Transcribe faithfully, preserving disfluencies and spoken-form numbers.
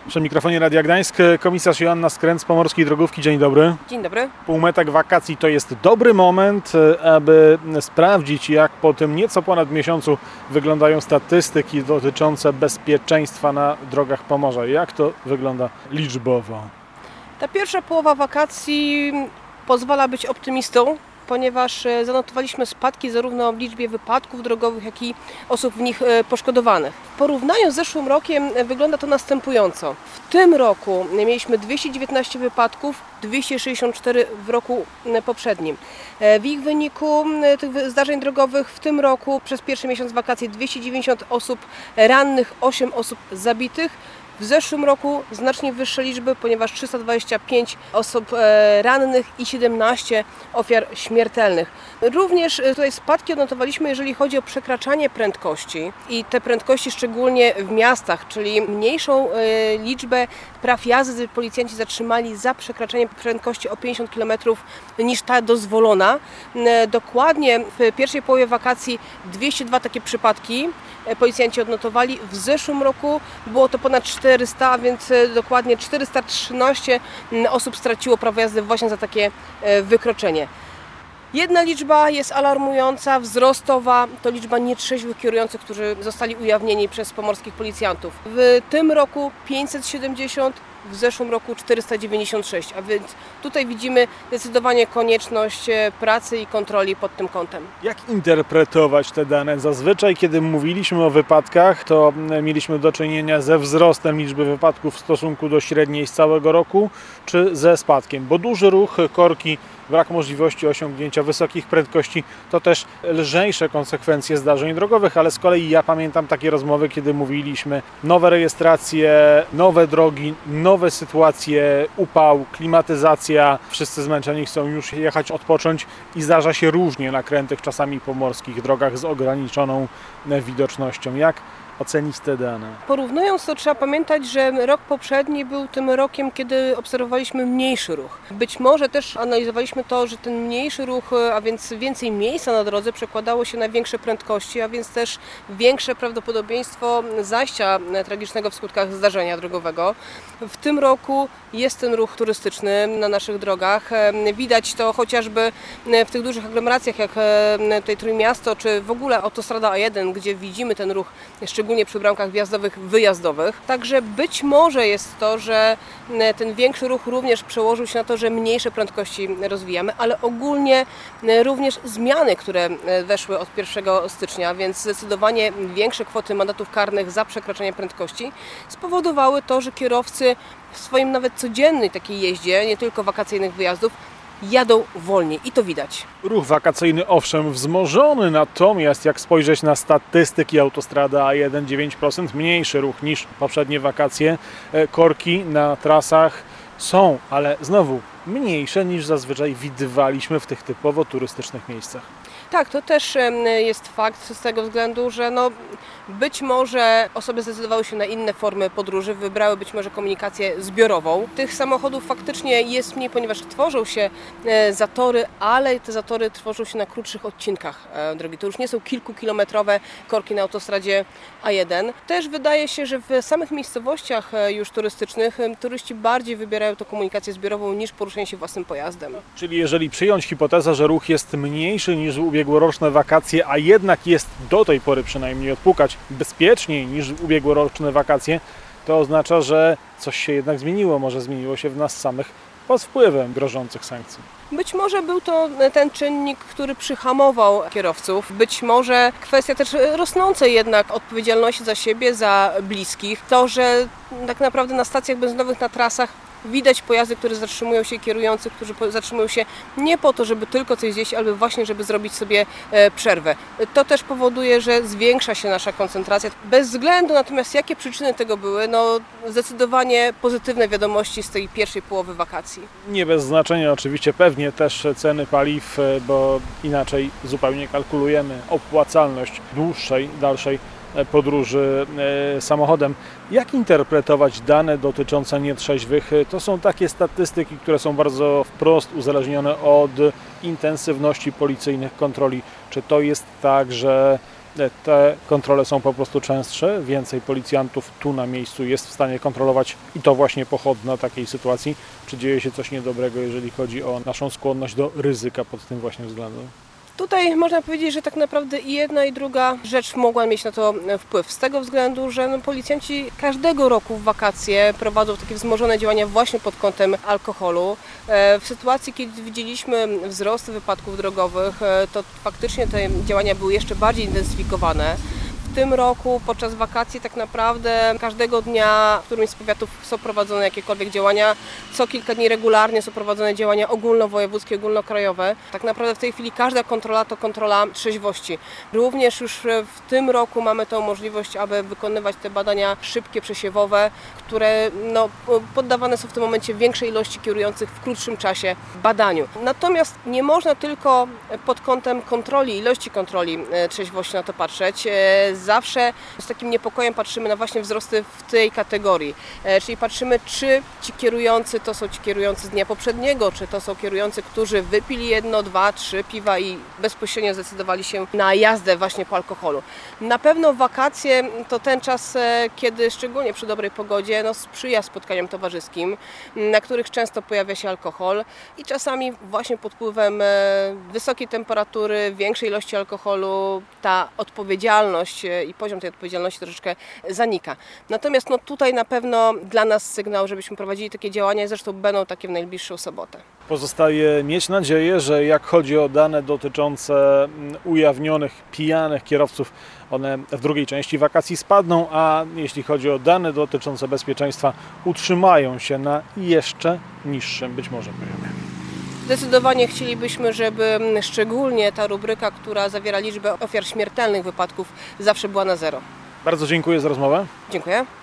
Przy mikrofonie Radia Gdańsk komisarz Joanna Skręt z Pomorskiej Drogówki. Dzień dobry. Dzień dobry. Półmetek wakacji to jest dobry moment, aby sprawdzić, jak po tym nieco ponad miesiącu wyglądają statystyki dotyczące bezpieczeństwa na drogach Pomorza. Jak to wygląda liczbowo? Ta pierwsza połowa wakacji pozwala być optymistą, ponieważ zanotowaliśmy spadki zarówno w liczbie wypadków drogowych, jak i osób w nich poszkodowanych. W porównaniu z zeszłym rokiem wygląda to następująco. W tym roku mieliśmy dwieście dziewiętnaście wypadków, dwieście sześćdziesiąt cztery w roku poprzednim. W ich wyniku tych zdarzeń drogowych w tym roku przez pierwszy miesiąc wakacji dwieście dziewięćdziesiąt osób rannych, osiem osób zabitych. W zeszłym roku znacznie wyższe liczby, ponieważ trzysta dwadzieścia pięć osób rannych i siedemnaście ofiar śmiertelnych. Również tutaj spadki odnotowaliśmy, jeżeli chodzi o przekraczanie prędkości i te prędkości szczególnie w miastach, czyli mniejszą liczbę praw jazdy policjanci zatrzymali za przekraczanie prędkości o pięćdziesiąt kilometrów niż ta dozwolona. Dokładnie w pierwszej połowie wakacji dwieście dwa takie przypadki policjanci odnotowali. W zeszłym roku było to ponad czterysta, a więc dokładnie czterysta trzynaście osób straciło prawo jazdy właśnie za takie wykroczenie. Jedna liczba jest alarmująca, wzrostowa, to liczba nietrzeźwych kierujących, którzy zostali ujawnieni przez pomorskich policjantów. W tym roku pięćset siedemdziesiąt, w zeszłym roku czterysta dziewięćdziesiąt sześć, a więc tutaj widzimy zdecydowanie konieczność pracy i kontroli pod tym kątem. Jak interpretować te dane? Zazwyczaj, kiedy mówiliśmy o wypadkach, to mieliśmy do czynienia ze wzrostem liczby wypadków w stosunku do średniej z całego roku, czy ze spadkiem, bo duży ruch, korki, brak możliwości osiągnięcia wysokich prędkości to też lżejsze konsekwencje zdarzeń drogowych, ale z kolei ja pamiętam takie rozmowy, kiedy mówiliśmy nowe rejestracje, nowe drogi, nowe sytuacje, upał, klimatyzacja, wszyscy zmęczeni chcą już jechać odpocząć i zdarza się różnie na krętych, czasami pomorskich drogach z ograniczoną widocznością. Jak ocenić te dane? Porównując to, trzeba pamiętać, że rok poprzedni był tym rokiem, kiedy obserwowaliśmy mniejszy ruch. Być może też analizowaliśmy to, że ten mniejszy ruch, a więc więcej miejsca na drodze przekładało się na większe prędkości, a więc też większe prawdopodobieństwo zajścia tragicznego w skutkach zdarzenia drogowego. W tym roku jest ten ruch turystyczny na naszych drogach. Widać to chociażby w tych dużych aglomeracjach, jak tutaj Trójmiasto, czy w ogóle autostrada A jeden, gdzie widzimy ten ruch szczególnie przy bramkach wjazdowych, wyjazdowych. Także być może jest to, że ten większy ruch również przełożył się na to, że mniejsze prędkości rozwijamy, ale ogólnie również zmiany, które weszły od pierwszego stycznia, więc zdecydowanie większe kwoty mandatów karnych za przekraczanie prędkości spowodowały to, że kierowcy w swoim nawet codziennej takiej jeździe, nie tylko wakacyjnych wyjazdów, jadą wolniej i to widać. Ruch wakacyjny owszem wzmożony, natomiast jak spojrzeć na statystyki autostrada A jeden, dziewięć procent mniejszy ruch niż poprzednie wakacje. Korki na trasach są, ale znowu mniejsze niż zazwyczaj widywaliśmy w tych typowo turystycznych miejscach. Tak, to też jest fakt z tego względu, że no, być może osoby zdecydowały się na inne formy podróży, wybrały być może komunikację zbiorową. Tych samochodów faktycznie jest mniej, ponieważ tworzą się zatory, ale te zatory tworzą się na krótszych odcinkach drogi. To już nie są kilkukilometrowe korki na autostradzie A jeden. Też wydaje się, że w samych miejscowościach już turystycznych turyści bardziej wybierają tę komunikację zbiorową niż poruszenie się własnym pojazdem. Czyli jeżeli przyjąć hipotezę, że ruch jest mniejszy niż ubiegłoroczne wakacje, a jednak jest do tej pory przynajmniej odpukać bezpieczniej niż ubiegłoroczne wakacje, to oznacza, że coś się jednak zmieniło. Może zmieniło się w nas samych pod wpływem grożących sankcji. Być może był to ten czynnik, który przyhamował kierowców. Być może kwestia też rosnącej jednak odpowiedzialności za siebie, za bliskich. To, że tak naprawdę na stacjach benzynowych, na trasach widać pojazdy, które zatrzymują się, kierujących, którzy zatrzymują się nie po to, żeby tylko coś zjeść, ale właśnie, żeby zrobić sobie przerwę. To też powoduje, że zwiększa się nasza koncentracja. Bez względu natomiast jakie przyczyny tego były, no zdecydowanie pozytywne wiadomości z tej pierwszej połowy wakacji. Nie bez znaczenia oczywiście pewnie też ceny paliw, bo inaczej zupełnie kalkulujemy opłacalność dłuższej, dalszej podróży samochodem. Jak interpretować dane dotyczące nietrzeźwych? To są takie statystyki, które są bardzo wprost uzależnione od intensywności policyjnych kontroli. Czy to jest tak, że te kontrole są po prostu częstsze, więcej policjantów tu na miejscu jest w stanie kontrolować i to właśnie pochodna takiej sytuacji, czy dzieje się coś niedobrego, jeżeli chodzi o naszą skłonność do ryzyka pod tym właśnie względem. Tutaj można powiedzieć, że tak naprawdę i jedna i druga rzecz mogła mieć na to wpływ. Z tego względu, że no, policjanci każdego roku w wakacje prowadzą takie wzmożone działania właśnie pod kątem alkoholu. W sytuacji, kiedy widzieliśmy wzrost wypadków drogowych, to faktycznie te działania były jeszcze bardziej zintensyfikowane. W tym roku podczas wakacji tak naprawdę każdego dnia w którymś z powiatów są prowadzone jakiekolwiek działania. Co kilka dni regularnie są prowadzone działania ogólnowojewódzkie, ogólnokrajowe. Tak naprawdę w tej chwili każda kontrola to kontrola trzeźwości. Również już w tym roku mamy tą możliwość, aby wykonywać te badania szybkie, przesiewowe, które no, poddawane są w tym momencie większej ilości kierujących w krótszym czasie badaniu. Natomiast nie można tylko pod kątem kontroli, ilości kontroli trzeźwości na to patrzeć. Zawsze z takim niepokojem patrzymy na właśnie wzrosty w tej kategorii, czyli patrzymy, czy ci kierujący to są ci kierujący z dnia poprzedniego, czy to są kierujący, którzy wypili jedno, dwa, trzy piwa i bezpośrednio zdecydowali się na jazdę właśnie po alkoholu. Na pewno wakacje to ten czas, kiedy szczególnie przy dobrej pogodzie no, sprzyja spotkaniom towarzyskim, na których często pojawia się alkohol i czasami właśnie pod wpływem wysokiej temperatury, większej ilości alkoholu ta odpowiedzialność i poziom tej odpowiedzialności troszeczkę zanika. Natomiast no, tutaj na pewno dla nas sygnał, żebyśmy prowadzili takie działania, zresztą będą takie w najbliższą sobotę. Pozostaje mieć nadzieję, że jak chodzi o dane dotyczące ujawnionych pijanych kierowców, one w drugiej części wakacji spadną, a jeśli chodzi o dane dotyczące bezpieczeństwa, utrzymają się na jeszcze niższym być może poziomie. Zdecydowanie chcielibyśmy, żeby szczególnie ta rubryka, która zawiera liczbę ofiar śmiertelnych wypadków, zawsze była na zero. Bardzo dziękuję za rozmowę. Dziękuję.